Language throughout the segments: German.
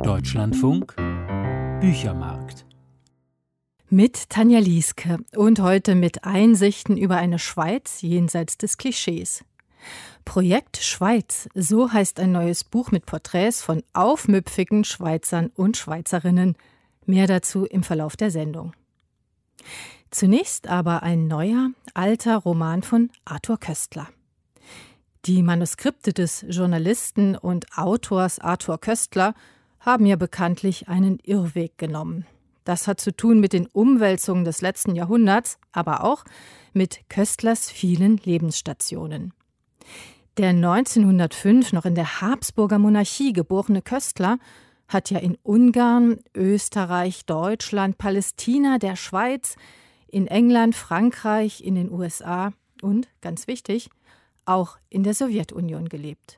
Deutschlandfunk Büchermarkt. Mit Tanja Lieske und heute mit Einsichten über eine Schweiz jenseits des Klischees. Projekt Schweiz, so heißt ein neues Buch mit Porträts von aufmüpfigen Schweizern und Schweizerinnen. Mehr dazu im Verlauf der Sendung. Zunächst aber ein neuer, alter Roman von Arthur Koestler. Die Manuskripte des Journalisten und Autors Arthur Koestler haben ja bekanntlich einen Irrweg genommen. Das hat zu tun mit den Umwälzungen des letzten Jahrhunderts, aber auch mit Koestlers vielen Lebensstationen. Der 1905 noch in der Habsburger Monarchie geborene Koestler hat ja in Ungarn, Österreich, Deutschland, Palästina, der Schweiz, in England, Frankreich, in den USA und, ganz wichtig, auch in der Sowjetunion gelebt.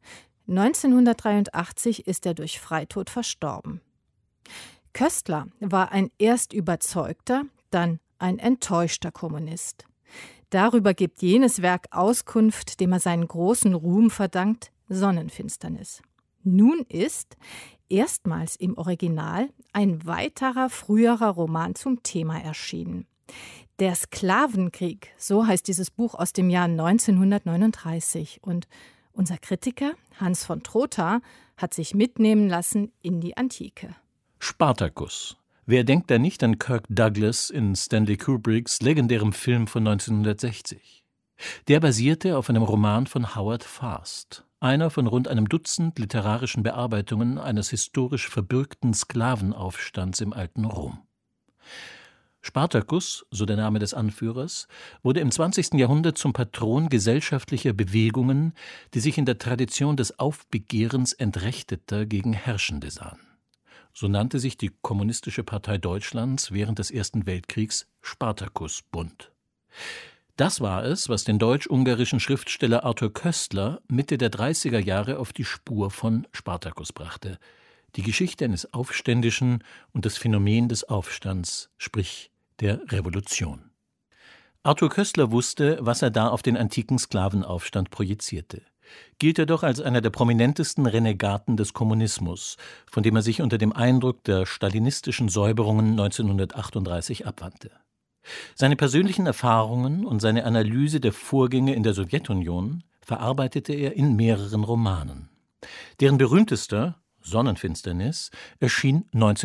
1983 ist er durch Freitod verstorben. Koestler war ein erst überzeugter, dann ein enttäuschter Kommunist. Darüber gibt jenes Werk Auskunft, dem er seinen großen Ruhm verdankt, Sonnenfinsternis. Nun ist erstmals im Original ein weiterer früherer Roman zum Thema erschienen. Der Sklavenkrieg, so heißt dieses Buch aus dem Jahr 1939. Und unser Kritiker Hans von Trotha hat sich mitnehmen lassen in die Antike. Spartacus. Wer denkt da nicht an Kirk Douglas in Stanley Kubricks legendärem Film von 1960? Der basierte auf einem Roman von Howard Fast, einer von rund einem Dutzend literarischen Bearbeitungen eines historisch verbürgten Sklavenaufstands im alten Rom. Spartacus, so der Name des Anführers, wurde im 20. Jahrhundert zum Patron gesellschaftlicher Bewegungen, die sich in der Tradition des Aufbegehrens Entrechteter gegen Herrschende sahen. So nannte sich die Kommunistische Partei Deutschlands während des Ersten Weltkriegs Spartakusbund. Das war es, was den deutsch-ungarischen Schriftsteller Arthur Koestler Mitte der 30er Jahre auf die Spur von Spartacus brachte. Die Geschichte eines Aufständischen und das Phänomen des Aufstands, sprich der Revolution. Arthur Koestler wusste, was er da auf den antiken Sklavenaufstand projizierte. Gilt er doch als einer der prominentesten Renegaten des Kommunismus, von dem er sich unter dem Eindruck der stalinistischen Säuberungen 1938 abwandte. Seine persönlichen Erfahrungen und seine Analyse der Vorgänge in der Sowjetunion verarbeitete er in mehreren Romanen. Deren berühmtester, Sonnenfinsternis, erschien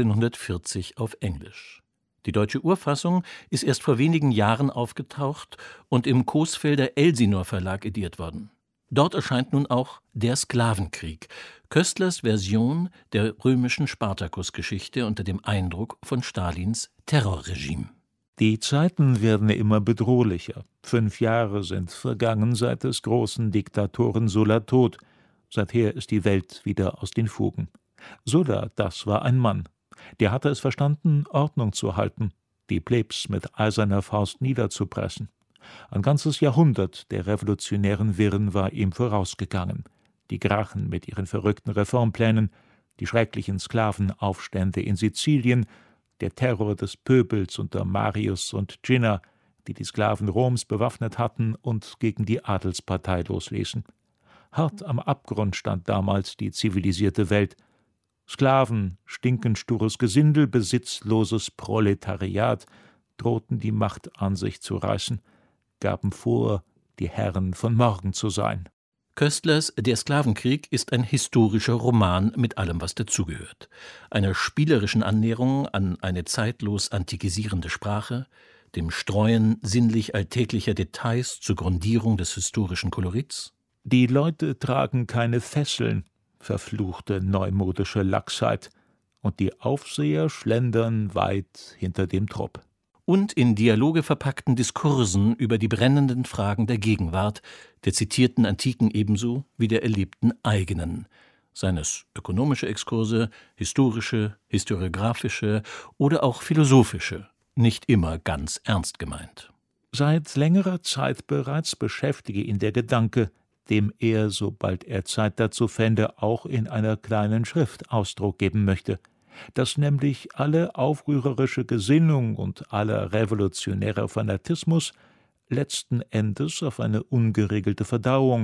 1940 auf Englisch. Die deutsche Urfassung ist erst vor wenigen Jahren aufgetaucht und im Coesfelder Elsinor Verlag ediert worden. Dort erscheint nun auch Der Sklavenkrieg, Koestlers Version der römischen Spartakus-Geschichte unter dem Eindruck von Stalins Terrorregime. Die Zeiten werden immer bedrohlicher. 5 Jahre sind vergangen seit des großen Diktatoren Sulla tot. Seither ist die Welt wieder aus den Fugen. Sulla, das war ein Mann. Der hatte es verstanden, Ordnung zu halten, die Plebs mit eiserner Faust niederzupressen. Ein ganzes Jahrhundert der revolutionären Wirren war ihm vorausgegangen. Die Gracchen mit ihren verrückten Reformplänen, die schrecklichen Sklavenaufstände in Sizilien, der Terror des Pöbels unter Marius und Cinna, die Sklaven Roms bewaffnet hatten und gegen die Adelspartei losließen. Hart am Abgrund stand damals die zivilisierte Welt. Sklaven, stinkenstures Gesindel, besitzloses Proletariat drohten die Macht an sich zu reißen, gaben vor, die Herren von morgen zu sein. Koestlers Der Sklavenkrieg ist ein historischer Roman mit allem, was dazugehört. Einer spielerischen Annäherung an eine zeitlos antikisierende Sprache, dem Streuen sinnlich alltäglicher Details zur Grundierung des historischen Kolorits. Die Leute tragen keine Fesseln, verfluchte neumodische Laxheit, und die Aufseher schlendern weit hinter dem Trupp. Und in Dialoge verpackten Diskursen über die brennenden Fragen der Gegenwart, der zitierten Antiken ebenso wie der erlebten eigenen, seien es ökonomische Exkurse, historische, historiografische oder auch philosophische, nicht immer ganz ernst gemeint. Seit längerer Zeit bereits beschäftige ihn der Gedanke, dem er, sobald er Zeit dazu fände, auch in einer kleinen Schrift Ausdruck geben möchte, dass nämlich alle aufrührerische Gesinnung und aller revolutionärer Fanatismus letzten Endes auf eine ungeregelte Verdauung,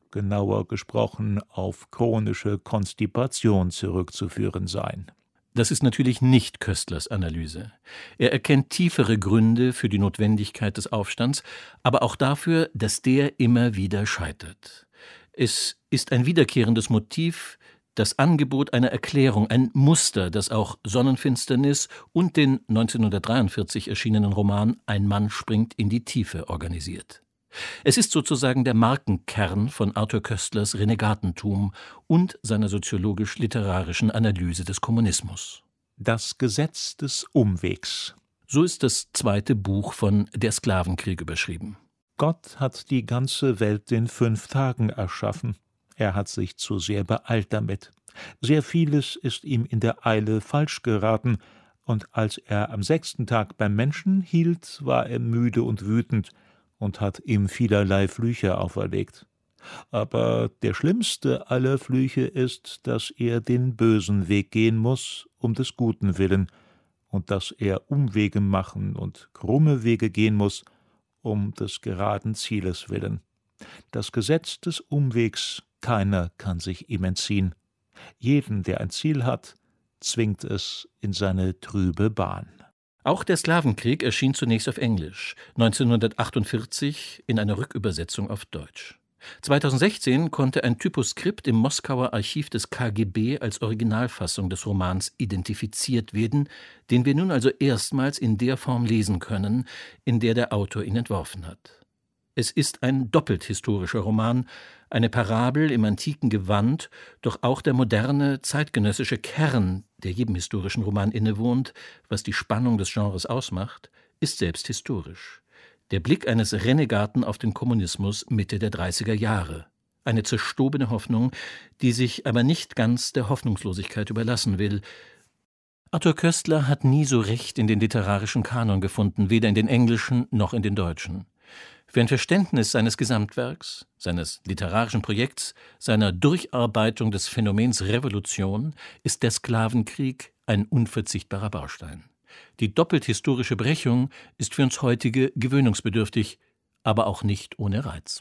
genauer gesprochen auf chronische Konstipation zurückzuführen seien. Das ist natürlich nicht Köstlers Analyse. Er erkennt tiefere Gründe für die Notwendigkeit des Aufstands, aber auch dafür, dass der immer wieder scheitert. Es ist ein wiederkehrendes Motiv, das Angebot einer Erklärung, ein Muster, das auch Sonnenfinsternis und den 1943 erschienenen Roman Ein Mann springt in die Tiefe organisiert. Es ist sozusagen der Markenkern von Arthur Koestlers Renegatentum und seiner soziologisch-literarischen Analyse des Kommunismus. Das Gesetz des Umwegs. So ist das zweite Buch von Der Sklavenkrieg überschrieben. Gott hat die ganze Welt in 5 Tagen erschaffen. Er hat sich zu sehr beeilt damit. Sehr vieles ist ihm in der Eile falsch geraten, und als er am 6. Tag beim Menschen hielt, war er müde und wütend und hat ihm vielerlei Flüche auferlegt. Aber der schlimmste aller Flüche ist, dass er den bösen Weg gehen muß, um des Guten willen, und dass er Umwege machen und krumme Wege gehen muß, um des geraden Zieles willen. Das Gesetz des Umwegs, keiner kann sich ihm entziehen. Jeden, der ein Ziel hat, zwingt es in seine trübe Bahn. Auch der Sklavenkrieg erschien zunächst auf Englisch, 1948 in einer Rückübersetzung auf Deutsch. 2016 konnte ein Typoskript im Moskauer Archiv des KGB als Originalfassung des Romans identifiziert werden, den wir nun also erstmals in der Form lesen können, in der der Autor ihn entworfen hat. Es ist ein doppelt historischer Roman, eine Parabel im antiken Gewand, doch auch der moderne, zeitgenössische Kern, der jedem historischen Roman innewohnt, was die Spannung des Genres ausmacht, ist selbst historisch. Der Blick eines Renegaten auf den Kommunismus Mitte der 30er Jahre. Eine zerstobene Hoffnung, die sich aber nicht ganz der Hoffnungslosigkeit überlassen will. Arthur Koestler hat nie so recht in den literarischen Kanon gefunden, weder in den englischen noch in den deutschen. Für ein Verständnis seines Gesamtwerks, seines literarischen Projekts, seiner Durcharbeitung des Phänomens Revolution ist der Sklavenkrieg ein unverzichtbarer Baustein. Die doppelt historische Brechung ist für uns heutige gewöhnungsbedürftig, aber auch nicht ohne Reiz.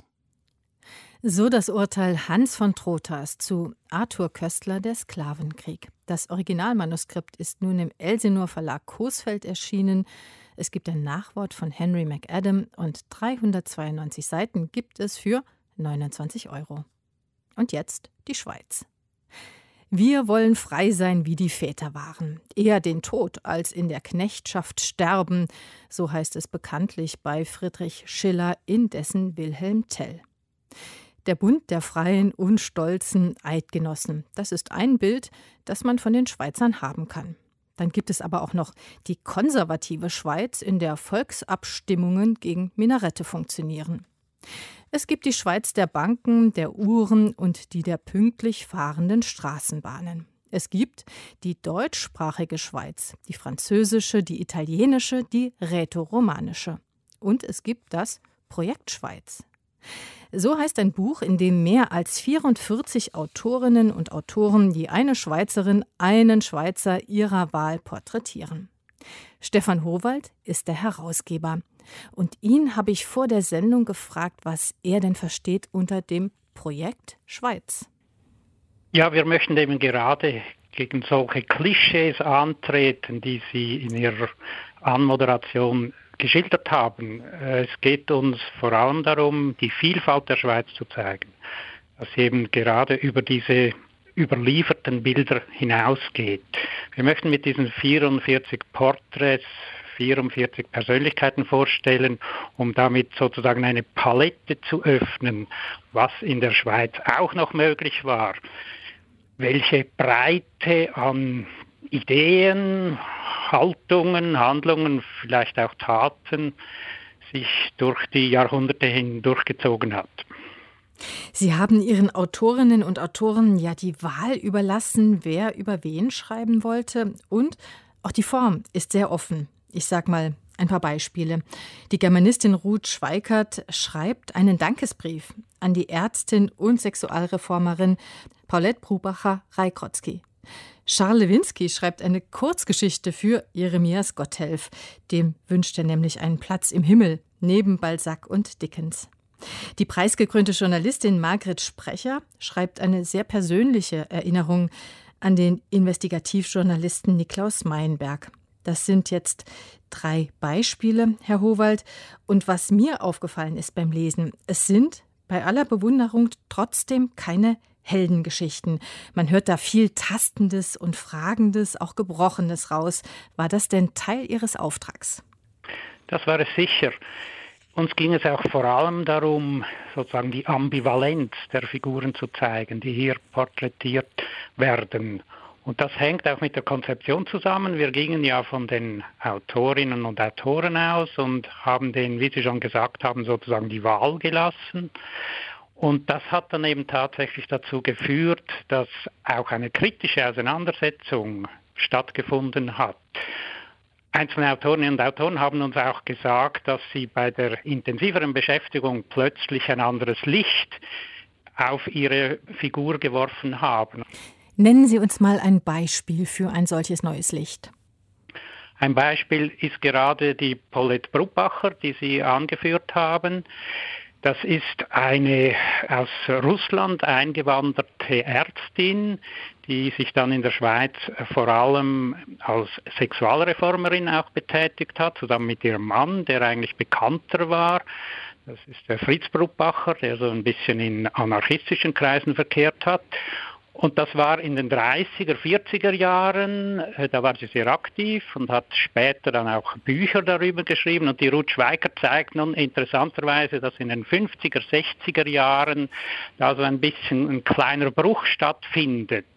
So das Urteil Hans von Trotha's zu Arthur Koestler, der Sklavenkrieg. Das Originalmanuskript ist nun im Elsinor Verlag Coesfeld erschienen. Es gibt ein Nachwort von Henry McAdam und 392 Seiten gibt es für 29 €. Und jetzt die Schweiz. Wir wollen frei sein, wie die Väter waren. Eher den Tod als in der Knechtschaft sterben, so heißt es bekanntlich bei Friedrich Schiller in dessen Wilhelm Tell. Der Bund der freien und stolzen Eidgenossen. Das ist ein Bild, das man von den Schweizern haben kann. Dann gibt es aber auch noch die konservative Schweiz, in der Volksabstimmungen gegen Minarette funktionieren. Es gibt die Schweiz der Banken, der Uhren und die der pünktlich fahrenden Straßenbahnen. Es gibt die deutschsprachige Schweiz, die französische, die italienische, die rätoromanische. Und es gibt das Projekt Schweiz. So heißt ein Buch, in dem mehr als 44 Autorinnen und Autoren je eine Schweizerin, einen Schweizer ihrer Wahl porträtieren. Stefan Howald ist der Herausgeber. Und ihn habe ich vor der Sendung gefragt, was er denn versteht unter dem Projekt Schweiz. Ja, wir möchten eben gerade gegen solche Klischees antreten, die Sie in Ihrer Anmoderation geschildert haben. Es geht uns vor allem darum, die Vielfalt der Schweiz zu zeigen, dass sie eben gerade über diese überlieferten Bilder hinausgeht. Wir möchten mit diesen 44 Porträts 44 Persönlichkeiten vorstellen, um damit sozusagen eine Palette zu öffnen, was in der Schweiz auch noch möglich war. Welche Breite an Ideen, Haltungen, Handlungen, vielleicht auch Taten sich durch die Jahrhunderte hindurchgezogen hat. Sie haben Ihren Autorinnen und Autoren ja die Wahl überlassen, wer über wen schreiben wollte. Und auch die Form ist sehr offen. Ich sage mal ein paar Beispiele. Die Germanistin Ruth Schweikert schreibt einen Dankesbrief an die Ärztin und Sexualreformerin Paulette Brubacher-Reikrotzky. Charles Lewinsky schreibt eine Kurzgeschichte für Jeremias Gotthelf. Dem wünscht er nämlich einen Platz im Himmel, neben Balzac und Dickens. Die preisgekrönte Journalistin Margret Sprecher schreibt eine sehr persönliche Erinnerung an den Investigativjournalisten Niklaus Meienberg. Das sind jetzt 3 Beispiele, Herr Howald. Und was mir aufgefallen ist beim Lesen, es sind bei aller Bewunderung trotzdem keine Heldengeschichten. Man hört da viel Tastendes und Fragendes, auch Gebrochenes raus. War das denn Teil Ihres Auftrags? Das war es sicher. Uns ging es auch vor allem darum, sozusagen die Ambivalenz der Figuren zu zeigen, die hier porträtiert werden. Und das hängt auch mit der Konzeption zusammen. Wir gingen ja von den Autorinnen und Autoren aus und haben denen, wie Sie schon gesagt haben, sozusagen die Wahl gelassen. Und das hat dann eben tatsächlich dazu geführt, dass auch eine kritische Auseinandersetzung stattgefunden hat. Einzelne Autorinnen und Autoren haben uns auch gesagt, dass sie bei der intensiveren Beschäftigung plötzlich ein anderes Licht auf ihre Figur geworfen haben. Nennen Sie uns mal ein Beispiel für ein solches neues Licht. Ein Beispiel ist gerade die Paulette Brubacher, die Sie angeführt haben. Das ist eine aus Russland eingewanderte Ärztin, die sich dann in der Schweiz vor allem als Sexualreformerin auch betätigt hat, zusammen mit ihrem Mann, der eigentlich bekannter war. Das ist der Fritz Brubacher, der so ein bisschen in anarchistischen Kreisen verkehrt hat. Und das war in den 30er, 40er Jahren, da war sie sehr aktiv und hat später dann auch Bücher darüber geschrieben. Und die Ruth Schweiger zeigt nun interessanterweise, dass in den 50er, 60er Jahren da so ein bisschen ein kleiner Bruch stattfindet.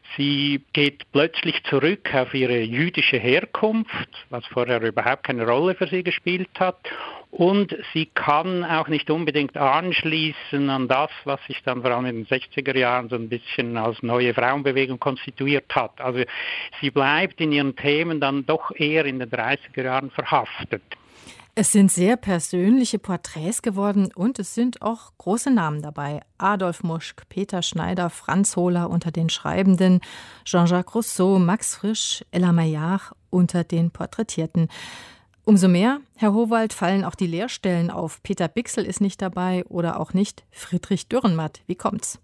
Sie geht plötzlich zurück auf ihre jüdische Herkunft, was vorher überhaupt keine Rolle für sie gespielt hat. Und sie kann auch nicht unbedingt anschließen an das, was sich dann vor allem in den 60er Jahren so ein bisschen als neue Frauenbewegung konstituiert hat. Also sie bleibt in ihren Themen dann doch eher in den 30er Jahren verhaftet. Es sind sehr persönliche Porträts geworden und es sind auch große Namen dabei. Adolf Muschk, Peter Schneider, Franz Hohler unter den Schreibenden, Jean-Jacques Rousseau, Max Frisch, Ella Maillard unter den Porträtierten. Umso mehr, Herr Howald, fallen auch die Leerstellen auf. Peter Bichsel ist nicht dabei oder auch nicht Friedrich Dürrenmatt. Wie kommt's?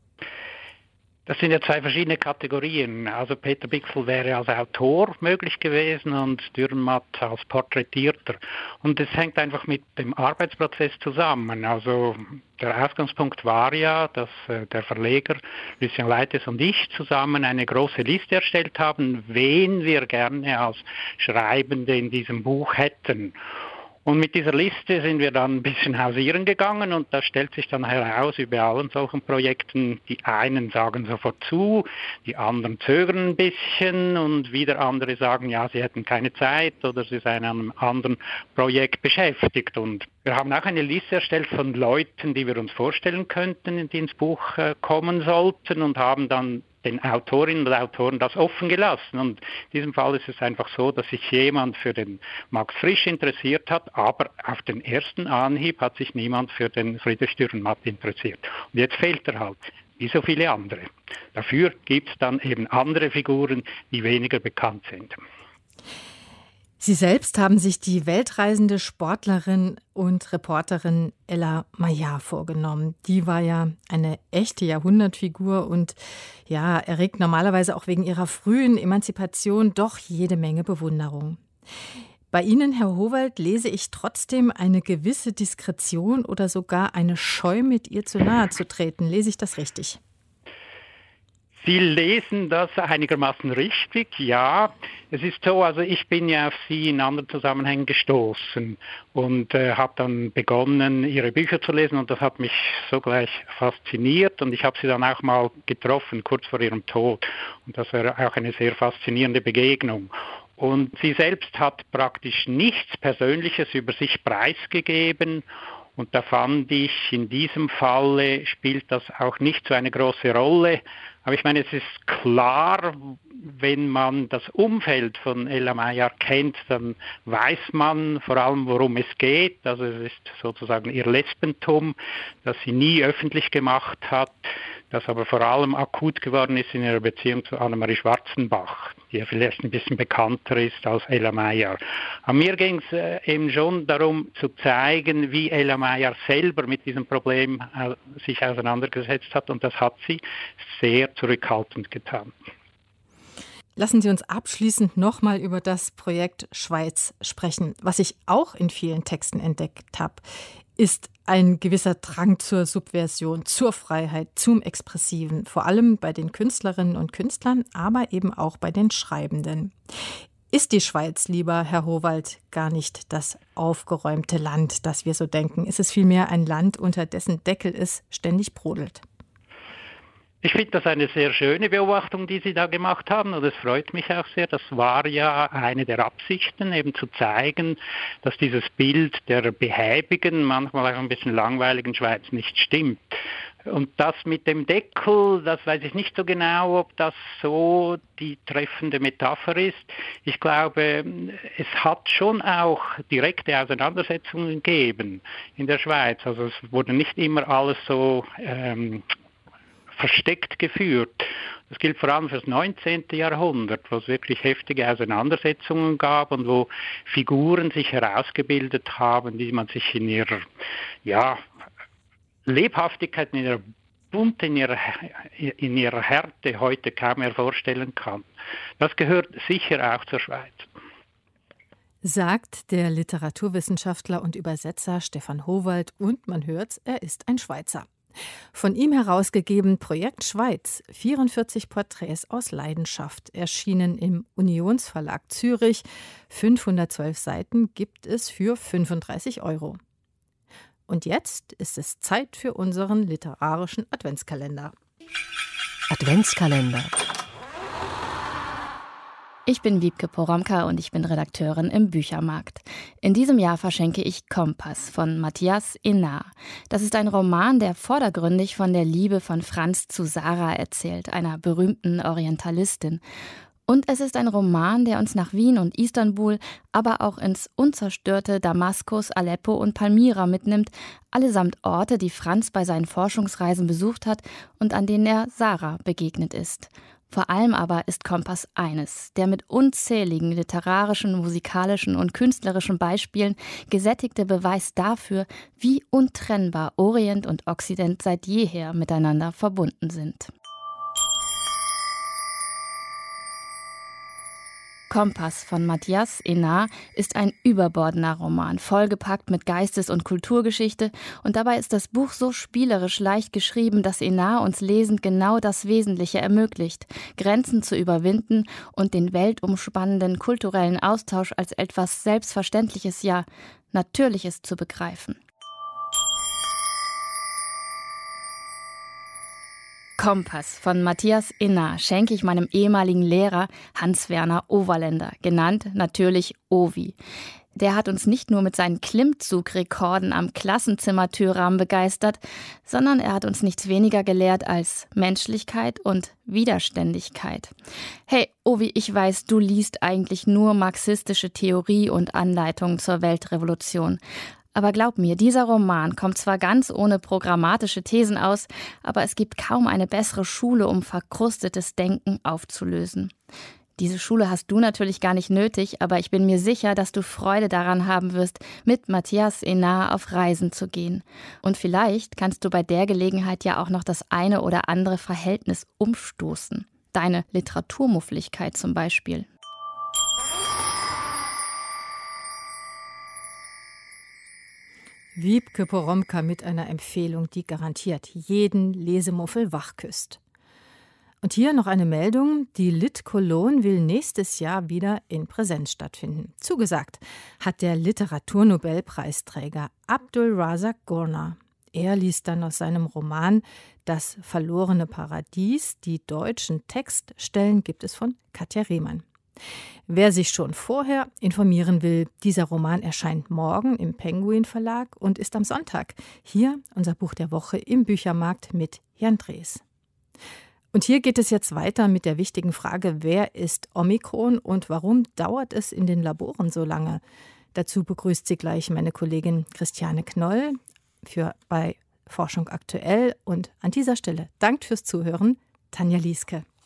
Das sind ja 2 verschiedene Kategorien. Also Peter Bichsel wäre als Autor möglich gewesen und Dürrenmatt als Porträtierter. Und das hängt einfach mit dem Arbeitsprozess zusammen. Also der Ausgangspunkt war ja, dass der Verleger Lucien Leites und ich zusammen eine große Liste erstellt haben, wen wir gerne als Schreibende in diesem Buch hätten. Und mit dieser Liste sind wir dann ein bisschen hausieren gegangen und da stellt sich dann heraus, über allen solchen Projekten, die einen sagen sofort zu, die anderen zögern ein bisschen und wieder andere sagen, ja, sie hätten keine Zeit oder sie seien an einem anderen Projekt beschäftigt. Und wir haben auch eine Liste erstellt von Leuten, die wir uns vorstellen könnten, die ins Buch kommen sollten und haben dann den Autorinnen und Autoren das offen gelassen. Und in diesem Fall ist es einfach so, dass sich jemand für den Max Frisch interessiert hat, aber auf den ersten Anhieb hat sich niemand für den Friedrich Dürrenmatt interessiert. Und jetzt fehlt er halt, wie so viele andere. Dafür gibt es dann eben andere Figuren, die weniger bekannt sind. Sie selbst haben sich die weltreisende Sportlerin und Reporterin Ella Maillard vorgenommen. Die war ja eine echte Jahrhundertfigur und ja, erregt normalerweise auch wegen ihrer frühen Emanzipation doch jede Menge Bewunderung. Bei Ihnen, Herr Howald, lese ich trotzdem eine gewisse Diskretion oder sogar eine Scheu, mit ihr zu nahe zu treten. Lese ich das richtig? Sie lesen das einigermaßen richtig, ja. Es ist so, also ich bin ja auf Sie in anderen Zusammenhängen gestoßen und habe dann begonnen, Ihre Bücher zu lesen und das hat mich sogleich fasziniert und ich habe Sie dann auch mal getroffen, kurz vor Ihrem Tod und das war auch eine sehr faszinierende Begegnung. Und sie selbst hat praktisch nichts Persönliches über sich preisgegeben. Und da fand ich, in diesem Falle spielt das auch nicht so eine große Rolle. Aber ich meine, es ist klar, wenn man das Umfeld von Ella Maillard kennt, dann weiß man vor allem, worum es geht. Also es ist sozusagen ihr Lesbentum, das sie nie öffentlich gemacht hat. das aber vor allem akut geworden ist in ihrer Beziehung zu Annemarie Schwarzenbach, die ja vielleicht ein bisschen bekannter ist als Ella Meyer. Aber mir ging es eben schon darum zu zeigen, wie Ella Meyer selber mit diesem Problem sich auseinandergesetzt hat, und das hat sie sehr zurückhaltend getan. Lassen Sie uns abschließend nochmal über das Projekt Schweiz sprechen. Was ich auch in vielen Texten entdeckt habe, ist ein gewisser Drang zur Subversion, zur Freiheit, zum Expressiven. Vor allem bei den Künstlerinnen und Künstlern, aber eben auch bei den Schreibenden. Ist die Schweiz, lieber Herr Howald, gar nicht das aufgeräumte Land, das wir so denken? Ist es vielmehr ein Land, unter dessen Deckel es ständig brodelt? Ich finde das eine sehr schöne Beobachtung, die Sie da gemacht haben, und es freut mich auch sehr. Das war ja eine der Absichten, eben zu zeigen, dass dieses Bild der behäbigen, manchmal auch ein bisschen langweiligen Schweiz nicht stimmt. Und das mit dem Deckel, das weiß ich nicht so genau, ob das so die treffende Metapher ist. Ich glaube, es hat schon auch direkte Auseinandersetzungen gegeben in der Schweiz. Also es wurde nicht immer alles so versteckt geführt. Das gilt vor allem für das 19. Jahrhundert, wo es wirklich heftige Auseinandersetzungen gab und wo Figuren sich herausgebildet haben, die man sich in ihrer Lebhaftigkeit, in ihrer Bunt, in ihrer Härte heute kaum mehr vorstellen kann. Das gehört sicher auch zur Schweiz. Sagt der Literaturwissenschaftler und Übersetzer Stefan Howald, und man hört's, er ist ein Schweizer. Von ihm herausgegeben Projekt Schweiz, 44 Porträts aus Leidenschaft, erschienen im Unionsverlag Zürich. 512 Seiten gibt es für 35 €. Und jetzt ist es Zeit für unseren literarischen Adventskalender. Adventskalender. Ich bin Wiebke Poromka und ich bin Redakteurin im Büchermarkt. In diesem Jahr verschenke ich Kompass von Matthias Enard. Das ist ein Roman, der vordergründig von der Liebe von Franz zu Sarah erzählt, einer berühmten Orientalistin. Und es ist ein Roman, der uns nach Wien und Istanbul, aber auch ins unzerstörte Damaskus, Aleppo und Palmyra mitnimmt, allesamt Orte, die Franz bei seinen Forschungsreisen besucht hat und an denen er Sarah begegnet ist. Vor allem aber ist Kompass eines, der mit unzähligen literarischen, musikalischen und künstlerischen Beispielen gesättigte Beweis dafür, wie untrennbar Orient und Okzident seit jeher miteinander verbunden sind. Kompass von Matthias Enard ist ein überbordender Roman, vollgepackt mit Geistes- und Kulturgeschichte, und dabei ist das Buch so spielerisch leicht geschrieben, dass Enard uns lesend genau das Wesentliche ermöglicht, Grenzen zu überwinden und den weltumspannenden kulturellen Austausch als etwas Selbstverständliches, ja Natürliches zu begreifen. Kompass von Matthias Enard schenke ich meinem ehemaligen Lehrer Hans-Werner Overländer, genannt natürlich Ovi. Der hat uns nicht nur mit seinen Klimmzugrekorden am Klassenzimmertürrahmen begeistert, sondern er hat uns nichts weniger gelehrt als Menschlichkeit und Widerständigkeit. Hey, Ovi, ich weiß, du liest eigentlich nur marxistische Theorie und Anleitungen zur Weltrevolution. Aber glaub mir, dieser Roman kommt zwar ganz ohne programmatische Thesen aus, aber es gibt kaum eine bessere Schule, um verkrustetes Denken aufzulösen. Diese Schule hast du natürlich gar nicht nötig, aber ich bin mir sicher, dass du Freude daran haben wirst, mit Matthias Enard auf Reisen zu gehen. Und vielleicht kannst du bei der Gelegenheit ja auch noch das eine oder andere Verhältnis umstoßen. Deine Literaturmuffligkeit zum Beispiel. Wiebke Poromka mit einer Empfehlung, die garantiert jeden Lesemuffel wachküsst. Und hier noch eine Meldung: Die Lit Cologne will nächstes Jahr wieder in Präsenz stattfinden. Zugesagt hat der Literaturnobelpreisträger Abdul Razak Gurnah. Er liest dann aus seinem Roman Das verlorene Paradies. Die deutschen Textstellen gibt es von Katja Rehmann. Wer sich schon vorher informieren will, dieser Roman erscheint morgen im Penguin Verlag und ist am Sonntag hier unser Buch der Woche im Büchermarkt mit Jan Drees. Und hier geht es jetzt weiter mit der wichtigen Frage, wer ist Omikron und warum dauert es in den Laboren so lange? Dazu begrüßt sie gleich meine Kollegin Christiane Knoll bei Forschung aktuell. Und an dieser Stelle dankt fürs Zuhören, Tanja Lieske.